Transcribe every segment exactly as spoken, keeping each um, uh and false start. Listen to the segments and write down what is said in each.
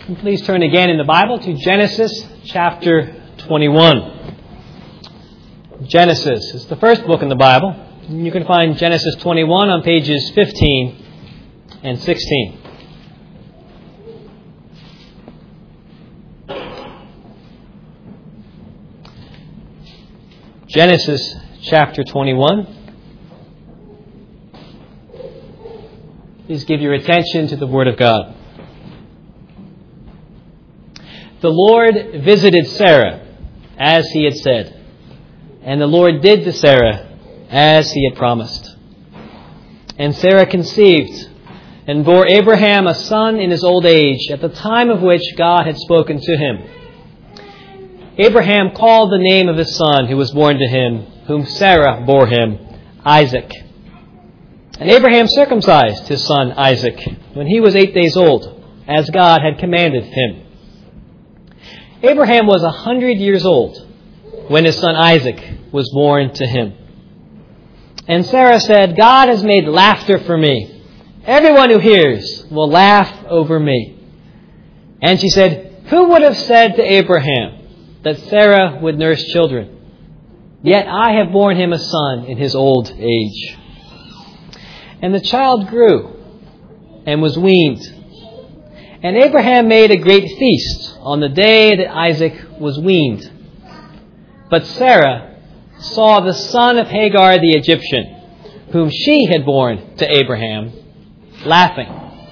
And please turn again in the Bible to Genesis chapter twenty-one. Genesis is the first book in the Bible. You can find Genesis twenty-one on pages fifteen and sixteen. Genesis chapter twenty-one. Please give your attention to the Word of God. The Lord visited Sarah as He had said, and the Lord did to Sarah as He had promised. And Sarah conceived and bore Abraham a son in his old age, at the time of which God had spoken to him. Abraham called the name of his son who was born to him, whom Sarah bore him, Isaac. And Abraham circumcised his son Isaac when he was eight days old, as God had commanded him. Abraham was a hundred years old when his son Isaac was born to him. And Sarah said, God has made laughter for me. Everyone who hears will laugh over me. And she said, who would have said to Abraham that Sarah would nurse children? Yet I have borne him a son in his old age. And the child grew and was weaned. And Abraham made a great feast on the day that Isaac was weaned. But Sarah saw the son of Hagar the Egyptian, whom she had borne to Abraham, laughing.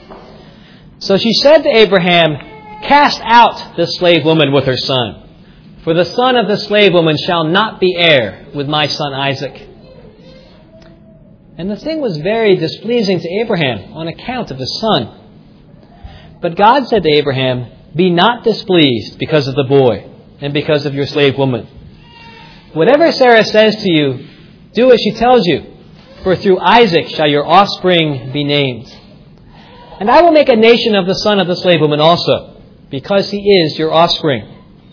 So she said to Abraham, cast out the slave woman with her son, for the son of the slave woman shall not be heir with my son Isaac. And the thing was very displeasing to Abraham on account of his son. But God said to Abraham, be not displeased because of the boy and because of your slave woman. Whatever Sarah says to you, do as she tells you, for through Isaac shall your offspring be named. And I will make a nation of the son of the slave woman also, because he is your offspring.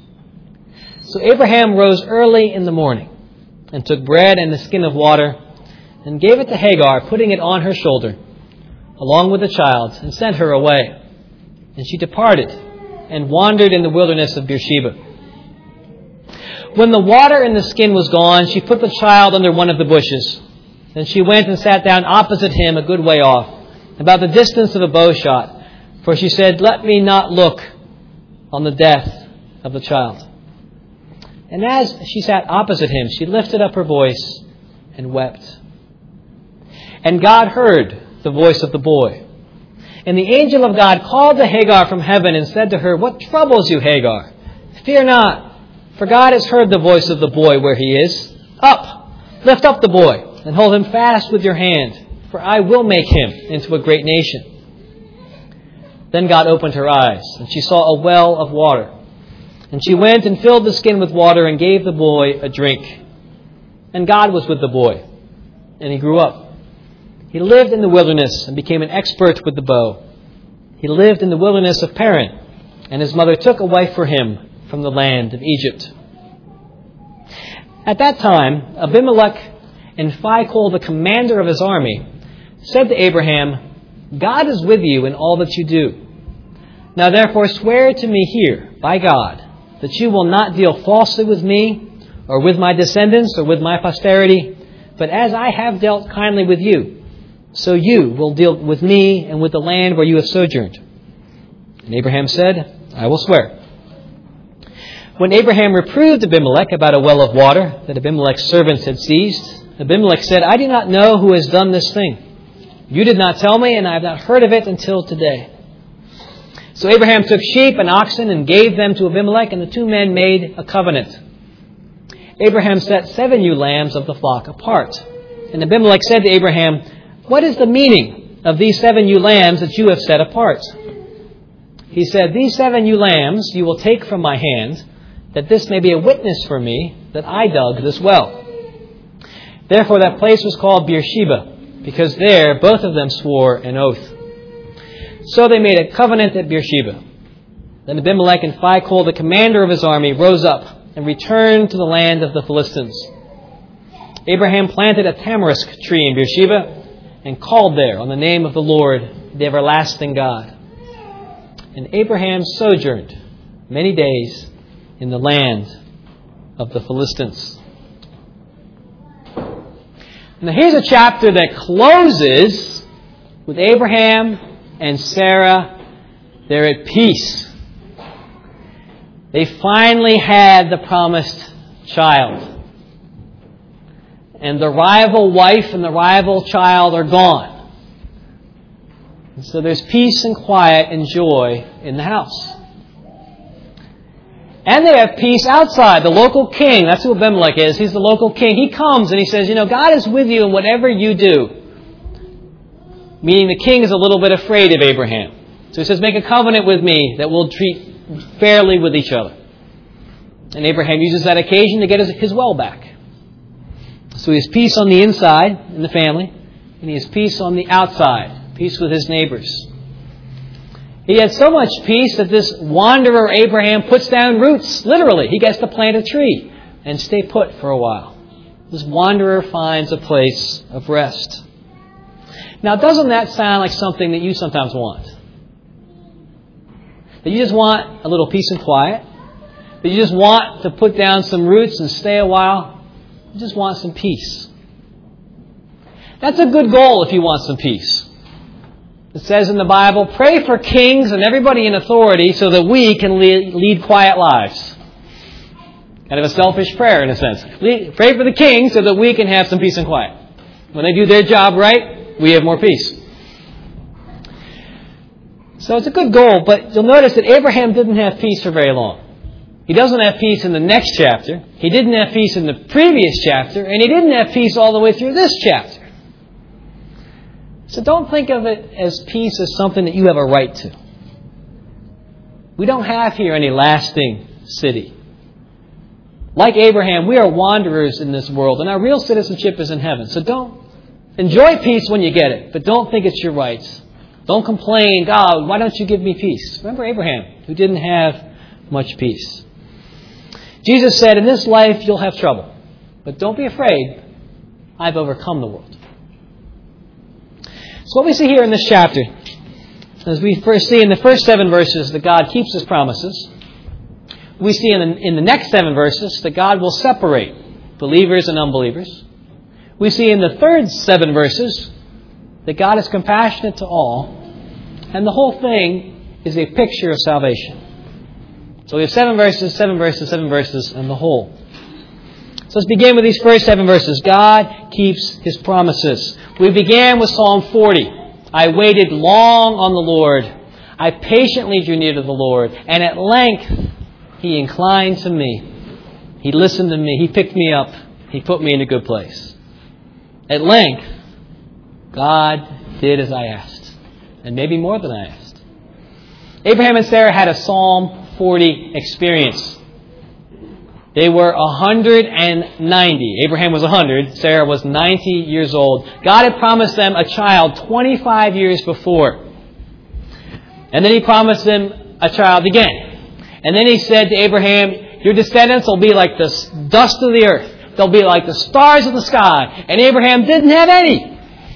So Abraham rose early in the morning and took bread and the skin of water and gave it to Hagar, putting it on her shoulder, along with the child, and sent her away. And she departed and wandered in the wilderness of Beersheba. When the water in the skin was gone, she put the child under one of the bushes. Then she went and sat down opposite him a good way off, about the distance of a bow shot. For she said, let me not look on the death of the child. And as she sat opposite him, she lifted up her voice and wept. And God heard the voice of the boy. And the angel of God called to Hagar from heaven and said to her, what troubles you, Hagar? Fear not, for God has heard the voice of the boy where he is. Up, lift up the boy, and hold him fast with your hand, for I will make him into a great nation. Then God opened her eyes, and she saw a well of water. And she went and filled the skin with water and gave the boy a drink. And God was with the boy, and he grew up. He lived in the wilderness and became an expert with the bow. He lived in the wilderness of Paran, and his mother took a wife for him from the land of Egypt. At that time, Abimelech and Phicol, the commander of his army, said to Abraham, God is with you in all that you do. Now therefore swear to me here, by God, that you will not deal falsely with me, or with my descendants, or with my posterity, but as I have dealt kindly with you, so you will deal with me and with the land where you have sojourned. And Abraham said, I will swear. When Abraham reproved Abimelech about a well of water that Abimelech's servants had seized, Abimelech said, I do not know who has done this thing. You did not tell me, and I have not heard of it until today. So Abraham took sheep and oxen and gave them to Abimelech, and the two men made a covenant. Abraham set seven ewe lambs of the flock apart. And Abimelech said to Abraham, what is the meaning of these seven ewe lambs that you have set apart? He said, these seven ewe lambs you will take from my hand, that this may be a witness for me that I dug this well. Therefore that place was called Beersheba, because there both of them swore an oath. So they made a covenant at Beersheba. Then Abimelech and Phicol, the commander of his army, rose up and returned to the land of the Philistines. Abraham planted a tamarisk tree in Beersheba and called there on the name of the Lord, the everlasting God. And Abraham sojourned many days in the land of the Philistines. Now here's a chapter that closes with Abraham and Sarah. They're at peace. They finally had the promised child. And the rival wife and the rival child are gone. And so there's peace and quiet and joy in the house. And they have peace outside. The local king, that's who Abimelech is. He's the local king. He comes and he says, you know, God is with you in whatever you do. Meaning the king is a little bit afraid of Abraham. So he says, make a covenant with me that we'll treat fairly with each other. And Abraham uses that occasion to get his, his well back. So he has peace on the inside in the family, and he has peace on the outside, peace with his neighbors. He had so much peace that this wanderer Abraham puts down roots, literally. He gets to plant a tree and stay put for a while. This wanderer finds a place of rest. Now, doesn't that sound like something that you sometimes want? That you just want a little peace and quiet? That you just want to put down some roots and stay a while? You just want some peace. That's a good goal if you want some peace. It says in the Bible, pray for kings and everybody in authority so that we can lead, lead quiet lives. Kind of a selfish prayer in a sense. Lead, pray for the king so that we can have some peace and quiet. When they do their job right, we have more peace. So it's a good goal, but you'll notice that Abraham didn't have peace for very long. He doesn't have peace in the next chapter. He didn't have peace in the previous chapter. And he didn't have peace all the way through this chapter. So don't think of it as peace as something that you have a right to. We don't have here any lasting city. Like Abraham, we are wanderers in this world, and our real citizenship is in heaven. So don't enjoy peace when you get it, but don't think it's your rights. Don't complain, God, why don't you give me peace? Remember Abraham, who didn't have much peace. Jesus said, in this life you'll have trouble, but don't be afraid. I've overcome the world. So what we see here in this chapter, as we first see in the first seven verses that God keeps His promises, we see in the, in the next seven verses that God will separate believers and unbelievers. We see in the third seven verses that God is compassionate to all, and the whole thing is a picture of salvation. So we have seven verses, seven verses, seven verses, and the whole. So let's begin with these first seven verses. God keeps His promises. We began with Psalm forty. I waited long on the Lord. I patiently drew near to the Lord. And at length He inclined to me. He listened to me. He picked me up. He put me in a good place. At length, God did as I asked. And maybe more than I asked. Abraham and Sarah had a Psalm forty experience. They were one hundred ninety. Abraham was one hundred. Sarah was ninety years old. God had promised them a child twenty-five years before. And then He promised them a child again. And then He said to Abraham, your descendants will be like the dust of the earth. They'll be like the stars of the sky. And Abraham didn't have any.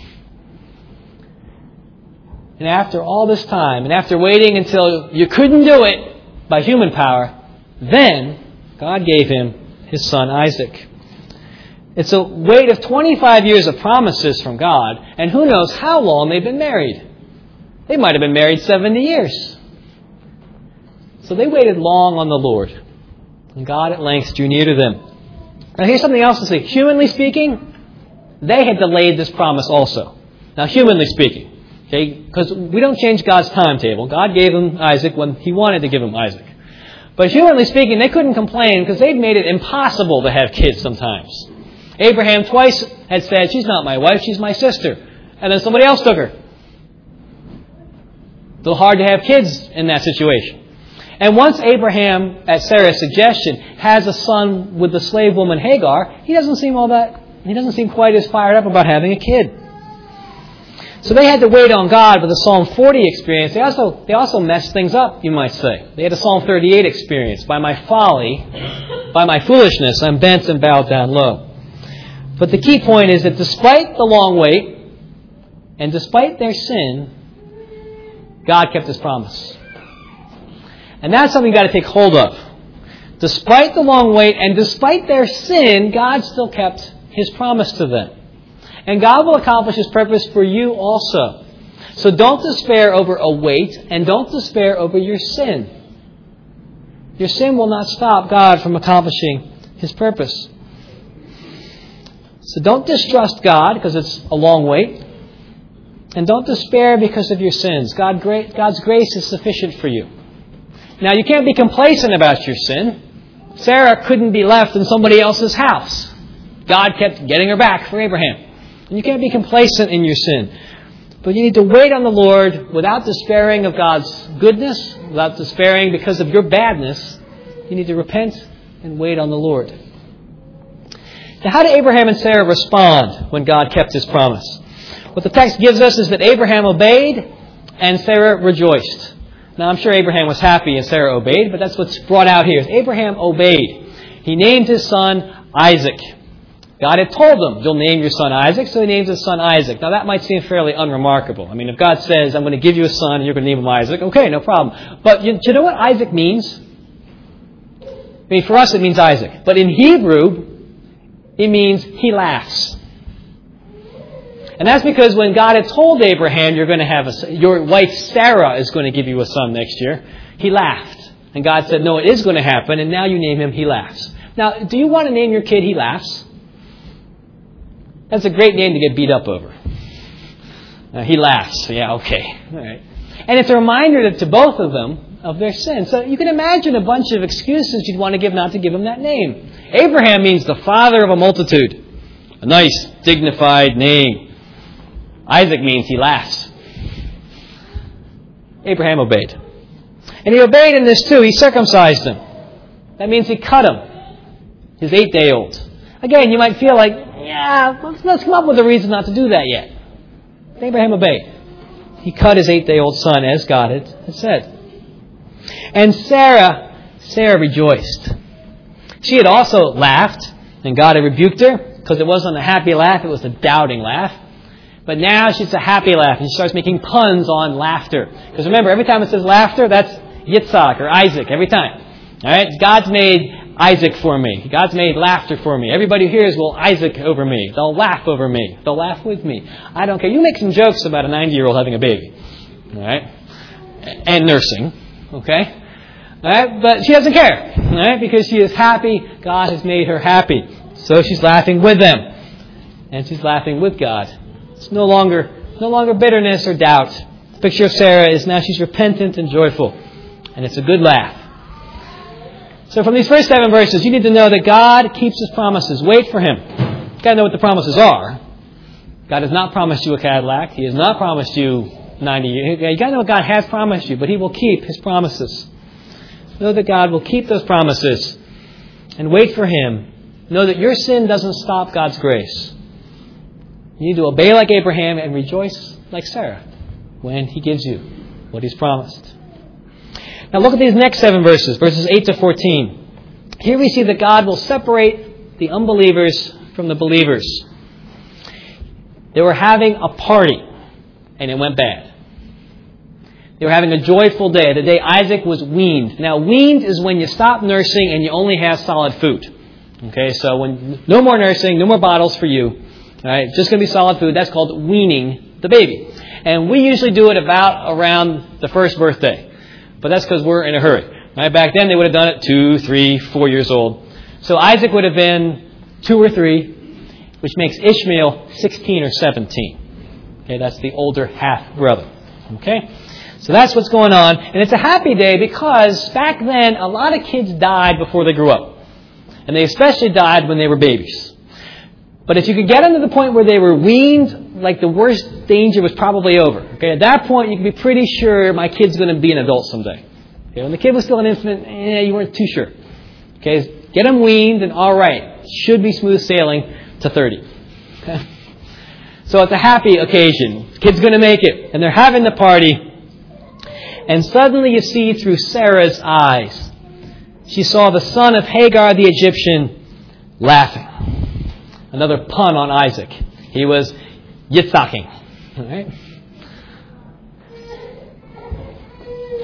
And after all this time, and after waiting until you couldn't do it by human power, then God gave him his son Isaac. It's a wait of twenty-five years of promises from God, and who knows how long they've been married. They might have been married seventy years. So they waited long on the Lord, and God at length drew near to them. Now here's something else to say. Humanly speaking, they had delayed this promise also. Now humanly speaking, okay, because we don't change God's timetable. God gave him Isaac when He wanted to give him Isaac. But humanly speaking, they couldn't complain because they'd made it impossible to have kids sometimes. Abraham twice had said, she's not my wife, she's my sister. And then somebody else took her. A little hard to have kids in that situation. And once Abraham, at Sarah's suggestion, has a son with the slave woman Hagar, he doesn't seem all that, he doesn't seem quite as fired up about having a kid. So they had to wait on God with a Psalm forty experience. They also they also messed things up, you might say. They had a Psalm thirty-eight experience. By my folly, by my foolishness, I'm bent and bowed down low. But the key point is that despite the long wait, and despite their sin, God kept His promise. And that's something you've got to take hold of. Despite the long wait and despite their sin, God still kept His promise to them. And God will accomplish His purpose for you also. So don't despair over a wait, and don't despair over your sin. Your sin will not stop God from accomplishing His purpose. So don't distrust God because it's a long wait. And don't despair because of your sins. God, God's grace is sufficient for you. Now, you can't be complacent about your sin. Sarah couldn't be left in somebody else's house. God kept getting her back for Abraham. And you can't be complacent in your sin. But you need to wait on the Lord without despairing of God's goodness, without despairing because of your badness. You need to repent and wait on the Lord. Now, how did Abraham and Sarah respond when God kept His promise? What the text gives us is that Abraham obeyed and Sarah rejoiced. Now, I'm sure Abraham was happy and Sarah obeyed, but that's what's brought out here. Abraham obeyed. He named his son Isaac. God had told him, you'll name your son Isaac, so he named his son Isaac. Now, that might seem fairly unremarkable. I mean, if God says, I'm going to give you a son and you're going to name him Isaac, okay, no problem. But you, do you know what Isaac means? I mean, for us it means Isaac. But in Hebrew, it means he laughs. And that's because when God had told Abraham, you're going to have a, your wife Sarah is going to give you a son next year, he laughed. And God said, no, it is going to happen, and now you name him He Laughs. Now, do you want to name your kid He Laughs? That's a great name to get beat up over. Uh, he laughs. Yeah, okay. All right. And it's a reminder to both of them of their sin. So you can imagine a bunch of excuses you'd want to give not to give him that name. Abraham means the father of a multitude. A nice, dignified name. Isaac means he laughs. Abraham obeyed. And he obeyed in this too. He circumcised him. That means he cut him. His eight-day-old. Again, you might feel like, yeah, let's, let's come up with a reason not to do that yet. Abraham obeyed. He cut his eight-day-old son as God had, had said. And Sarah, Sarah rejoiced. She had also laughed, and God had rebuked her because it wasn't a happy laugh, it was a doubting laugh. But now she's a happy laugh, and she starts making puns on laughter. Because remember, every time it says laughter, that's Yitzhak or Isaac, every time. All right? God's made Isaac for me. God's made laughter for me. Everybody who hears will Isaac over me. They'll laugh over me. They'll laugh with me. I don't care. You make some jokes about a ninety-year-old having a baby. All right? And nursing. Okay? All right? But she doesn't care. All right? Because she is happy. God has made her happy. So she's laughing with them. And she's laughing with God. It's no longer, no longer bitterness or doubt. The picture of Sarah is now she's repentant and joyful. And it's a good laugh. So from these first seven verses, you need to know that God keeps His promises. Wait for Him. You've got to know what the promises are. God has not promised you a Cadillac. He has not promised you ninety years. You've got to know what God has promised you, but He will keep His promises. Know that God will keep those promises. And wait for Him. Know that your sin doesn't stop God's grace. You need to obey like Abraham and rejoice like Sarah when He gives you what He's promised. Now look at these next seven verses, verses eight to fourteen. Here we see that God will separate the unbelievers from the believers. They were having a party, and it went bad. They were having a joyful day, the day Isaac was weaned. Now, weaned is when you stop nursing and you only have solid food. Okay, so when no more nursing, no more bottles for you. All right, just going to be solid food. That's called weaning the baby. And we usually do it about around the first birthday. But that's because we're in a hurry. Right? Back then, they would have done it two, three, four years old. So Isaac would have been two or three, which makes Ishmael sixteen or seventeen. Okay, that's the older half brother. Okay, so that's what's going on. And it's a happy day because back then, a lot of kids died before they grew up. And they especially died when they were babies. But if you could get them to the point where they were weaned, like the worst danger was probably over. Okay, at that point, you can be pretty sure my kid's going to be an adult someday. Okay, when the kid was still an infant, eh, you weren't too sure. Okay, get them weaned and all right, should be smooth sailing to thirty. Okay, so it's a happy occasion. Kid's going to make it, and they're having the party. And suddenly you see through Sarah's eyes, she saw the son of Hagar the Egyptian laughing. Another pun on Isaac. He was Yitzhaking. All right?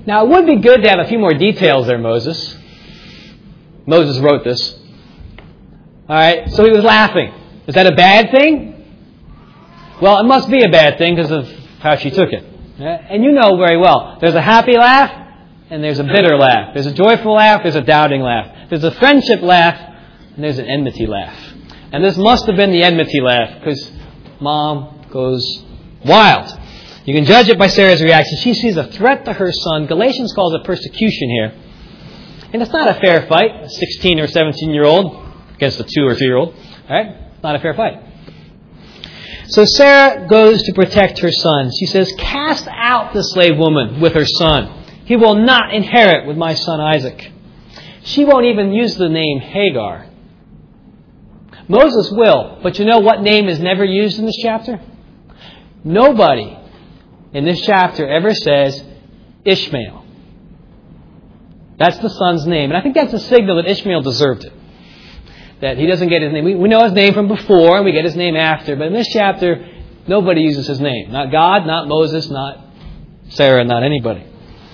Now, it would be good to have a few more details there, Moses. Moses wrote this. All right, so he was laughing. Is that a bad thing? Well, it must be a bad thing because of how she took it. And you know very well, there's a happy laugh and there's a bitter laugh. There's a joyful laugh, there's a doubting laugh. There's a friendship laugh and there's an enmity laugh. And this must have been the enmity laugh because Mom goes wild. You can judge it by Sarah's reaction. She sees a threat to her son. Galatians calls it persecution here. And it's not a fair fight, a sixteen or seventeen-year-old against a two or three-year-old. Right? Not a fair fight. So Sarah goes to protect her son. She says, cast out the slave woman with her son. He will not inherit with my son Isaac. She won't even use the name Hagar. Moses will, but you know what name is never used in this chapter? Nobody in this chapter ever says Ishmael. That's the son's name. And I think that's a signal that Ishmael deserved it. That he doesn't get his name. We, we know his name from before and we get his name after. But in this chapter, nobody uses his name. Not God, not Moses, not Sarah, not anybody.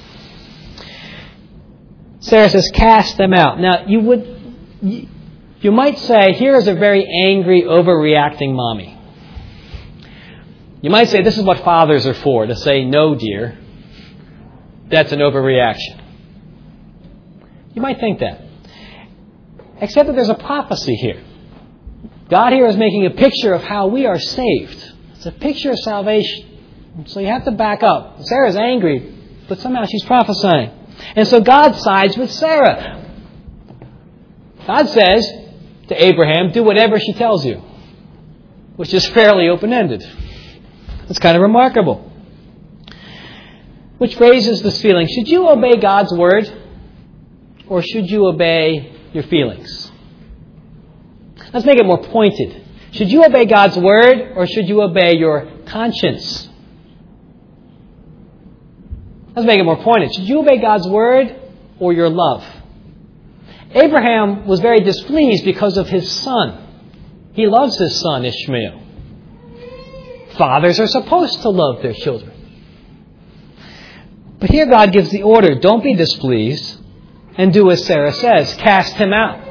Sarah says, cast them out. Now, you would, you, you might say, here is a very angry, overreacting mommy. You might say, this is what fathers are for, to say, no, dear. That's an overreaction. You might think that. Except that there's a prophecy here. God here is making a picture of how we are saved. It's a picture of salvation. So you have to back up. Sarah's angry, but somehow she's prophesying. And so God sides with Sarah. God says to Abraham, do whatever she tells you. Which is fairly open-ended. It's kind of remarkable. Which raises this feeling. Should you obey God's word? Or should you obey your feelings? Let's make it more pointed. Should you obey God's word or should you obey your conscience? Let's make it more pointed. Should you obey God's word or your love? Abraham was very displeased because of his son. He loves his son, Ishmael. Fathers are supposed to love their children. But here God gives the order, don't be displeased. And do as Sarah says, cast him out.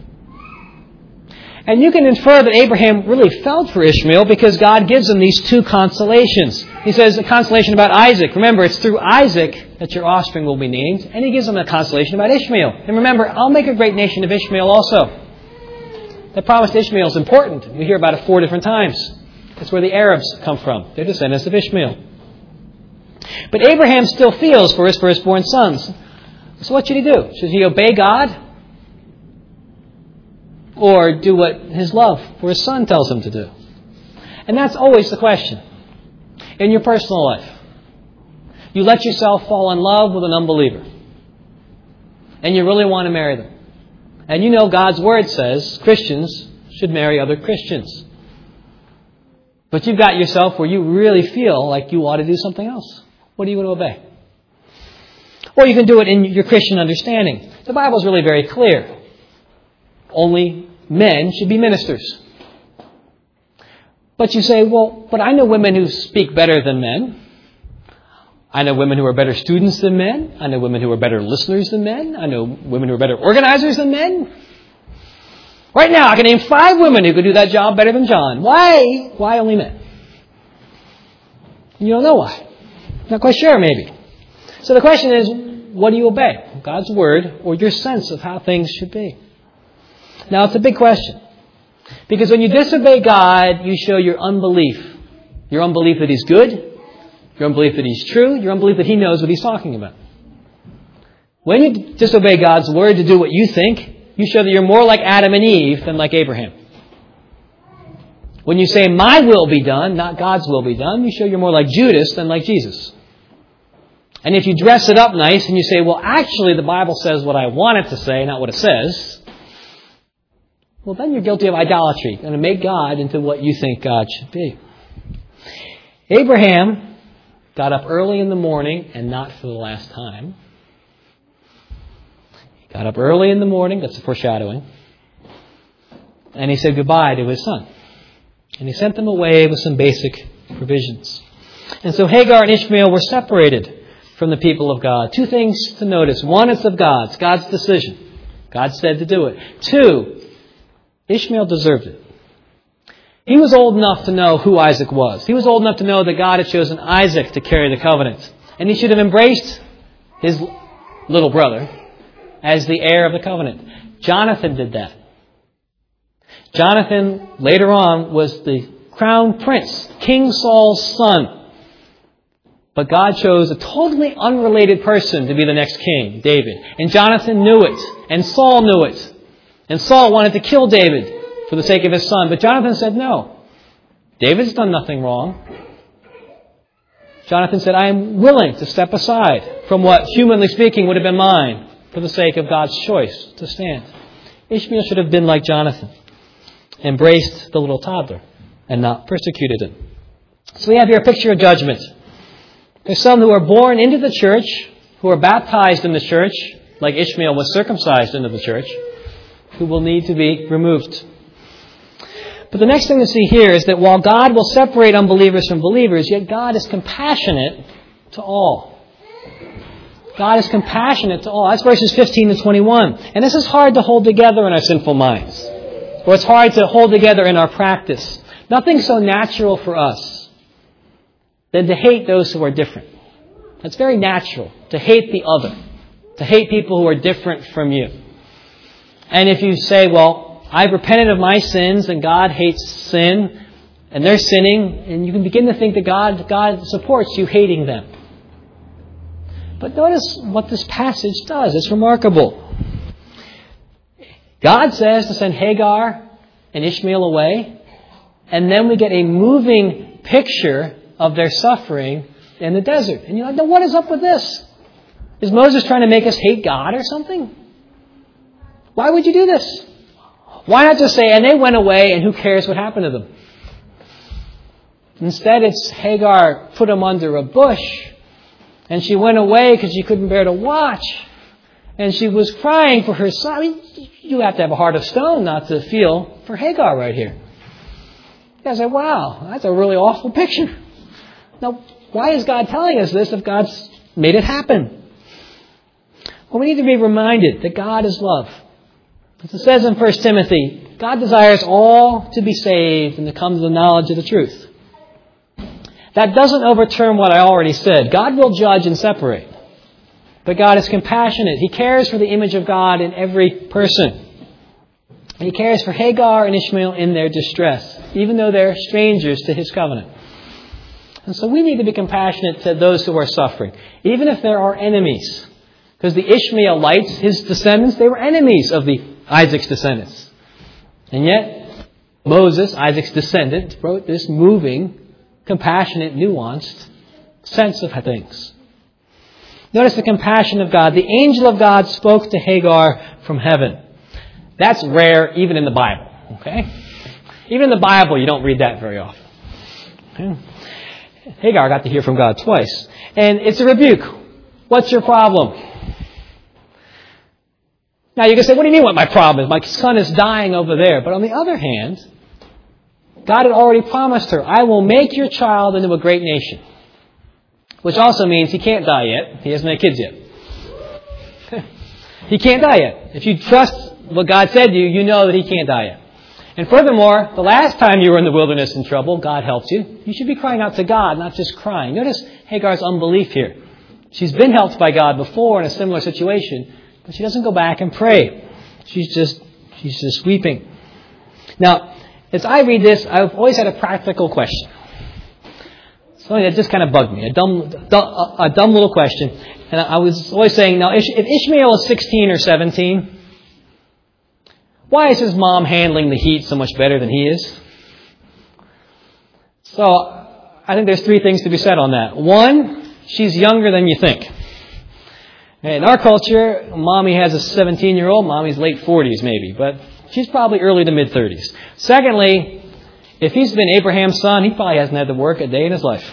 And you can infer that Abraham really felt for Ishmael because God gives him these two consolations. He says a consolation about Isaac. Remember, it's through Isaac that your offspring will be named. And he gives him a consolation about Ishmael. And remember, I'll make a great nation of Ishmael also. The promise to Ishmael is important. We hear about it four different times. That's where the Arabs come from. They're descendants of Ishmael. But Abraham still feels for his firstborn sons. So what should he do? Should he obey God? Or do what his love for his son tells him to do? And that's always the question. In your personal life. You let yourself fall in love with an unbeliever. And you really want to marry them. And you know God's word says Christians should marry other Christians. But you've got yourself where you really feel like you ought to do something else. What are you going to obey? Or you can do it in your Christian understanding. The Bible is really very clear. Only men should be ministers. But you say, well, but I know women who speak better than men. I know women who are better students than men. I know women who are better listeners than men. I know women who are better organizers than men. Right now, I can name five women who could do that job better than John. Why? Why only men? You don't know why. Not quite sure, maybe. So the question is, what do you obey? God's word or your sense of how things should be? Now, it's a big question. Because when you disobey God, you show your unbelief. Your unbelief that He's good. Your unbelief that He's true. Your unbelief that He knows what He's talking about. When you disobey God's word to do what you think, you show that you're more like Adam and Eve than like Abraham. When you say, my will be done, not God's will be done, you show you're more like Judas than like Jesus. And if you dress it up nice and you say, well, actually the Bible says what I want it to say, not what it says, well, then you're guilty of idolatry. You're going to make God into what you think God should be. Abraham got up early in the morning, and not for the last time. He got up early in the morning, that's a foreshadowing, and he said goodbye to his son. And he sent them away with some basic provisions. And so Hagar and Ishmael were separated from the people of God. Two things to notice. One, it's of God. It's God's decision. God said to do it. Two, Ishmael deserved it. He was old enough to know who Isaac was. He was old enough to know that God had chosen Isaac to carry the covenant. And he should have embraced his little brother as the heir of the covenant. Jonathan did that. Jonathan, later on, was the crown prince, King Saul's son. But God chose a totally unrelated person to be the next king, David. And Jonathan knew it. And Saul knew it. And Saul wanted to kill David for the sake of his son. But Jonathan said, no. David's done nothing wrong. Jonathan said, I am willing to step aside from what, humanly speaking, would have been mine for the sake of God's choice to stand. Ishmael should have been like Jonathan. Embraced the little toddler and not persecuted him. So we have here a picture of judgment. There's some who are born into the church, who are baptized in the church, like Ishmael was circumcised into the church, who will need to be removed. But the next thing to see here is that while God will separate unbelievers from believers, yet God is compassionate to all. God is compassionate to all. That's verses fifteen to twenty-one. And this is hard to hold together in our sinful minds. Or it's hard to hold together in our practice. Nothing so natural for us than to hate those who are different. It's very natural to hate the other, to hate people who are different from you. And if you say, well, I've repented of my sins and God hates sin and they're sinning, and you can begin to think that God, God supports you hating them. But notice what this passage does. It's remarkable. God says to send Hagar and Ishmael away, and then we get a moving picture of their suffering in the desert. And you're like, now what is up with this? Is Moses trying to make us hate God or something? Why would you do this? Why not just say, and they went away, and who cares what happened to them? Instead, it's Hagar put them under a bush, and she went away because she couldn't bear to watch. And she was crying for her son. I mean, you have to have a heart of stone not to feel for Hagar right here. I say, wow, that's a really awful picture. Now, why is God telling us this if God's made it happen? Well, we need to be reminded that God is love. As it says in First Timothy, God desires all to be saved and to come to the knowledge of the truth. That doesn't overturn what I already said. God will judge and separate. But God is compassionate. He cares for the image of God in every person. He cares for Hagar and Ishmael in their distress, even though they're strangers to His covenant. And so we need to be compassionate to those who are suffering, even if there are enemies. Because the Ishmaelites, his descendants, they were enemies of the Isaac's descendants. And yet, Moses, Isaac's descendant, wrote this moving, compassionate, nuanced sense of things. Notice the compassion of God. The angel of God spoke to Hagar from heaven. That's rare even in the Bible. Okay? Even in the Bible, you don't read that very often. Okay? Hagar got to hear from God twice. And it's a rebuke. What's your problem? Now you can say, what do you mean what my problem is? My son is dying over there. But on the other hand, God had already promised her, I will make your child into a great nation. Which also means he can't die yet. He hasn't had kids yet. He can't die yet. If you trust what God said to you, you know that he can't die yet. And furthermore, the last time you were in the wilderness in trouble, God helped you. You should be crying out to God, not just crying. Notice Hagar's unbelief here. She's been helped by God before in a similar situation, but she doesn't go back and pray. She's just, she's just weeping. Now, as I read this, I've always had a practical question. Something that just kind of bugged me. A dumb, a dumb little question. And I was always saying, now, if Ishmael is sixteen or seventeen, why is his mom handling the heat so much better than he is? So, I think there's three things to be said on that. One, she's younger than you think. In our culture, mommy has a seventeen-year-old. Mommy's late forties maybe, but she's probably early to mid-thirties. Secondly, if he's been Abraham's son, he probably hasn't had to work a day in his life.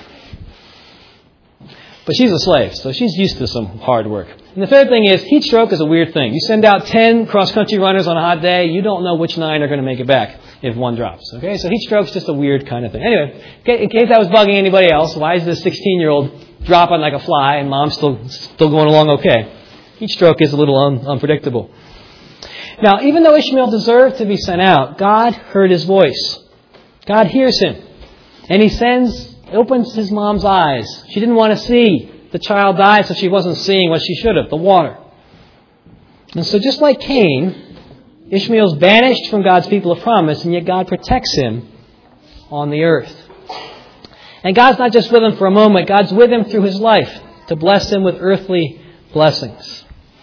But she's a slave, so she's used to some hard work. And the third thing is, heat stroke is a weird thing. You send out ten cross-country runners on a hot day, you don't know which nine are going to make it back if one drops. Okay, so heat stroke's just a weird kind of thing. Anyway, in case that was bugging anybody else, why is this sixteen-year-old dropping like a fly and mom's still still going along okay. Each stroke is a little un, unpredictable. Now, even though Ishmael deserved to be sent out, God heard his voice. God hears him. And he sends, opens his mom's eyes. She didn't want to see the child die, so she wasn't seeing what she should have, the water. And so just like Cain, Ishmael's banished from God's people of promise, and yet God protects him on the earth. And God's not just with him for a moment. God's with him through his life to bless him with earthly blessings.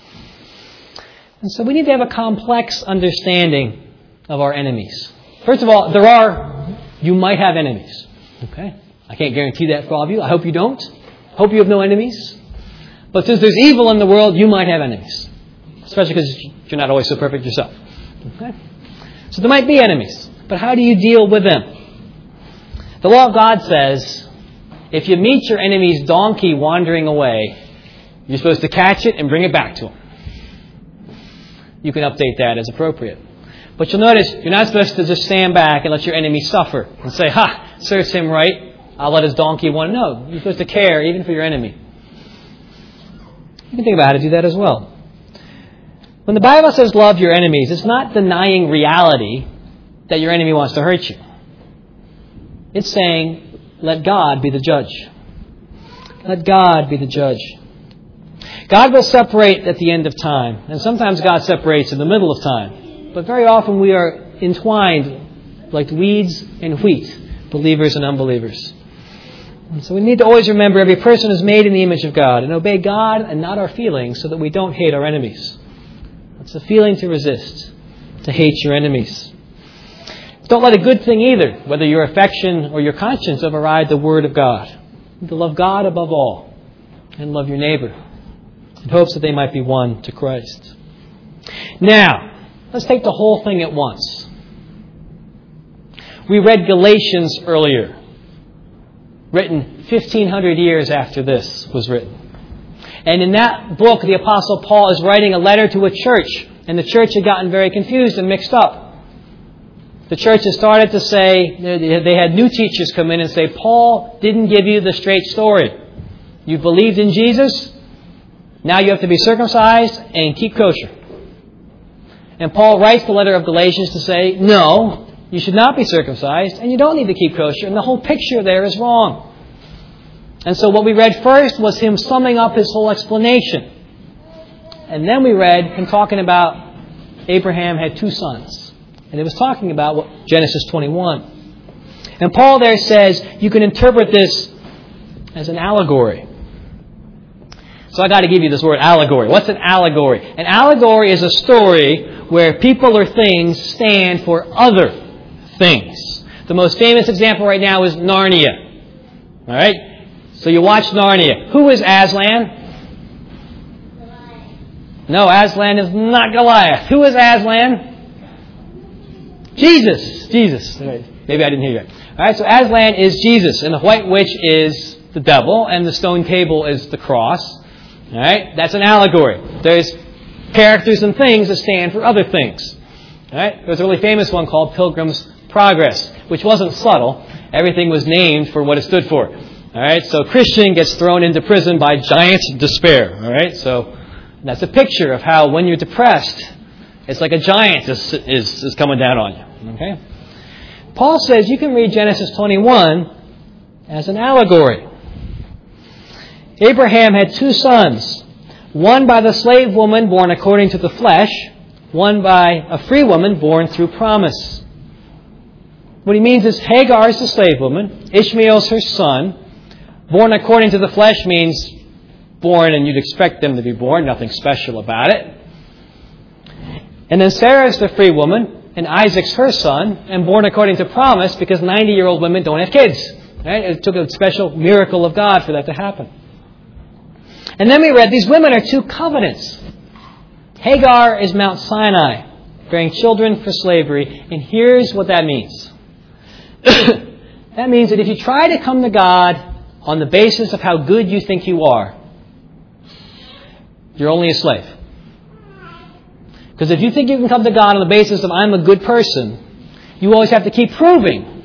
And so we need to have a complex understanding of our enemies. First of all, there are, you might have enemies. Okay? I can't guarantee that for all of you. I hope you don't. I hope you have no enemies. But since there's evil in the world, you might have enemies. Especially because you're not always so perfect yourself. Okay? So there might be enemies. But how do you deal with them? The law of God says, if you meet your enemy's donkey wandering away, you're supposed to catch it and bring it back to him. You can update that as appropriate. But you'll notice, you're not supposed to just stand back and let your enemy suffer and say, ha, serves him right, I'll let his donkey wander. No, you're supposed to care even for your enemy. You can think about how to do that as well. When the Bible says love your enemies, it's not denying reality that your enemy wants to hurt you. It's saying, let God be the judge. Let God be the judge. God will separate at the end of time. And sometimes God separates in the middle of time. But very often we are entwined like weeds and wheat, believers and unbelievers. And so we need to always remember every person is made in the image of God and obey God and not our feelings so that we don't hate our enemies. It's a feeling to resist, to hate your enemies. Don't let a good thing either, whether your affection or your conscience, override the Word of God. You need to love God above all and love your neighbor in hopes that they might be won to Christ. Now, let's take the whole thing at once. We read Galatians earlier, written fifteen hundred years after this was written. And in that book, the Apostle Paul is writing a letter to a church, and the church had gotten very confused and mixed up. The church has started to say, they had new teachers come in and say, Paul didn't give you the straight story. You believed in Jesus, now you have to be circumcised and keep kosher. And Paul writes the letter of Galatians to say, no, you should not be circumcised and you don't need to keep kosher. And the whole picture there is wrong. And so what we read first was him summing up his whole explanation. And then we read him talking about Abraham had two sons. And it was talking about what, Genesis twenty-one. And Paul there says you can interpret this as an allegory. So I got to give you this word, allegory. What's an allegory? An allegory is a story where people or things stand for other things. The most famous example right now is Narnia. All right? So you watch Narnia. Who is Aslan? No, Aslan is not Goliath. Who is Aslan? Jesus. Jesus. Maybe I didn't hear you. All right, so Aslan is Jesus, and the white witch is the devil, and the stone table is the cross. All right, that's an allegory. There's characters and things that stand for other things. All right, there's a really famous one called Pilgrim's Progress, which wasn't subtle. Everything was named for what it stood for. All right, so Christian gets thrown into prison by giant despair. All right, so that's a picture of how when you're depressed, it's like a giant is, is, is coming down on you. Okay? Paul says you can read Genesis twenty-one as an allegory. Abraham had two sons, one by the slave woman born according to the flesh, one by a free woman born through promise. What he means is Hagar is the slave woman, Ishmael's her son. Born according to the flesh means born and you'd expect them to be born, nothing special about it. And then Sarah's the free woman, and Isaac's her son, and born according to promise because ninety-year-old women don't have kids. Right? It took a special miracle of God for that to happen. And then we read these women are two covenants. Hagar is Mount Sinai, bearing children for slavery, and here's what that means. That means that if you try to come to God on the basis of how good you think you are, you're only a slave. Because if you think you can come to God on the basis of I'm a good person, you always have to keep proving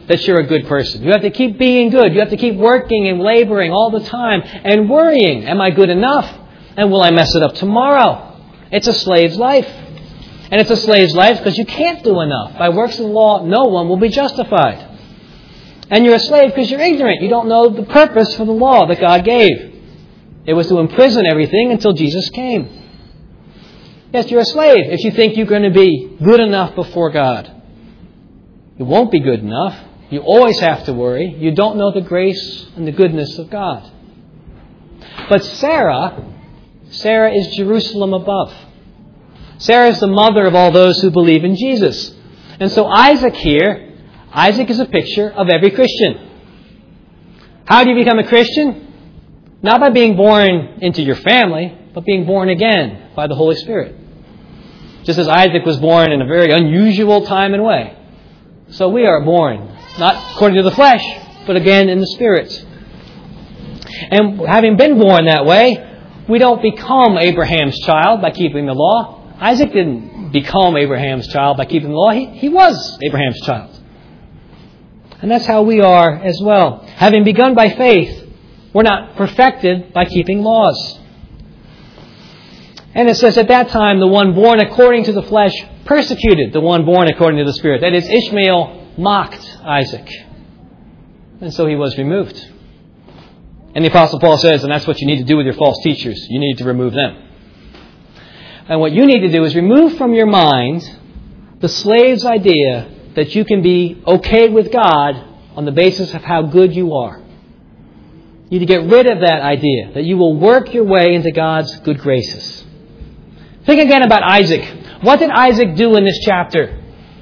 that you're a good person. You have to keep being good. You have to keep working and laboring all the time and worrying. Am I good enough? And will I mess it up tomorrow? It's a slave's life. And it's a slave's life because you can't do enough. By works of the law, no one will be justified. And you're a slave because you're ignorant. You don't know the purpose for the law that God gave. It was to imprison everything until Jesus came. Yes, you're a slave if you think you're going to be good enough before God. You won't be good enough. You always have to worry. You don't know the grace and the goodness of God. But Sarah, Sarah is Jerusalem above. Sarah is the mother of all those who believe in Jesus. And so Isaac here, Isaac is a picture of every Christian. How do you become a Christian? Not by being born into your family, but being born again by the Holy Spirit. Just as Isaac was born in a very unusual time and way, so we are born, not according to the flesh, but again in the Spirit. And having been born that way, we don't become Abraham's child by keeping the law. Isaac didn't become Abraham's child by keeping the law. He, he was Abraham's child. And that's how we are as well. Having begun by faith, we're not perfected by keeping laws. And it says at that time, the one born according to the flesh persecuted the one born according to the Spirit. That is, Ishmael mocked Isaac. And so he was removed. And the Apostle Paul says, and that's what you need to do with your false teachers. You need to remove them. And what you need to do is remove from your mind the slave's idea that you can be okay with God on the basis of how good you are. You need to get rid of that idea, that you will work your way into God's good graces. Think again about Isaac. What did Isaac do in this chapter?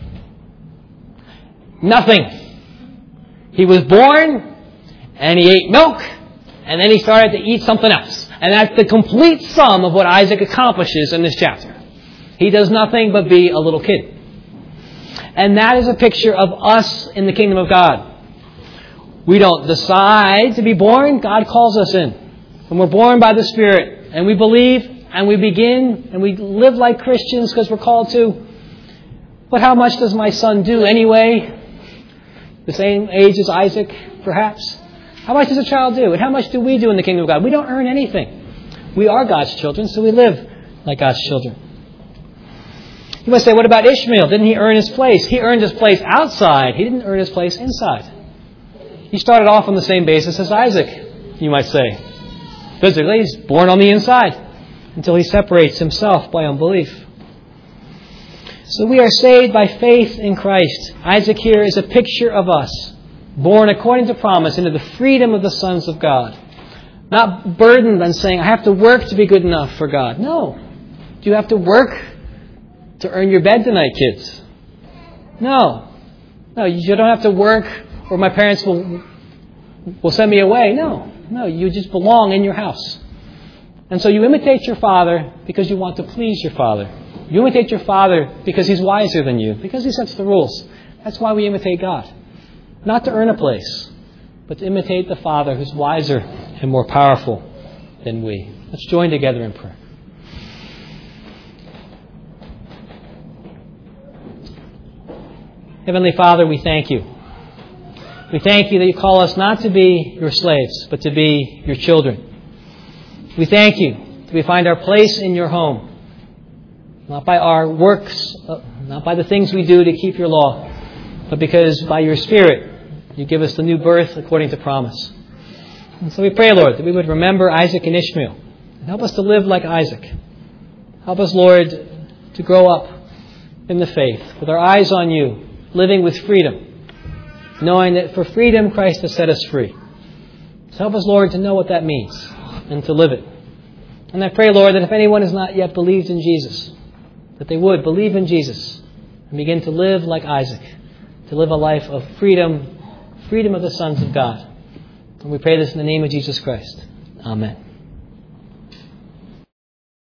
Nothing. He was born, and he ate milk, and then he started to eat something else. And that's the complete sum of what Isaac accomplishes in this chapter. He does nothing but be a little kid. And that is a picture of us in the kingdom of God. We don't decide to be born. God calls us in. And we're born by the Spirit. And we believe, and we begin, and we live like Christians because we're called to. But how much does my son do anyway? The same age as Isaac, perhaps. How much does a child do? And how much do we do in the kingdom of God? We don't earn anything. We are God's children, so we live like God's children. You must say, what about Ishmael? Didn't he earn his place? He earned his place outside. He didn't earn his place inside. He started off on the same basis as Isaac, you might say. Physically, he's born on the inside until he separates himself by unbelief. So we are saved by faith in Christ. Isaac here is a picture of us, born according to promise into the freedom of the sons of God. Not burdened on saying, I have to work to be good enough for God. No. Do you have to work to earn your bed tonight, kids? No. No, you don't have to work or my parents will will send me away. No. No, you just belong in your house. And so you imitate your father because you want to please your father. You imitate your father because he's wiser than you, because he sets the rules. That's why we imitate God. Not to earn a place, but to imitate the Father who's wiser and more powerful than we. Let's join together in prayer. Heavenly Father, we thank you. We thank you that you call us not to be your slaves, but to be your children. We thank you that we find our place in your home, not by our works, not by the things we do to keep your law, but because by your Spirit, you give us the new birth according to promise. And so we pray, Lord, that we would remember Isaac and Ishmael. And help us to live like Isaac. Help us, Lord, to grow up in the faith with our eyes on you, living with freedom, knowing that for freedom Christ has set us free. So help us, Lord, to know what that means and to live it. And I pray, Lord, that if anyone has not yet believed in Jesus, that they would believe in Jesus and begin to live like Isaac, to live a life of freedom, freedom of the sons of God. And we pray this in the name of Jesus Christ. Amen.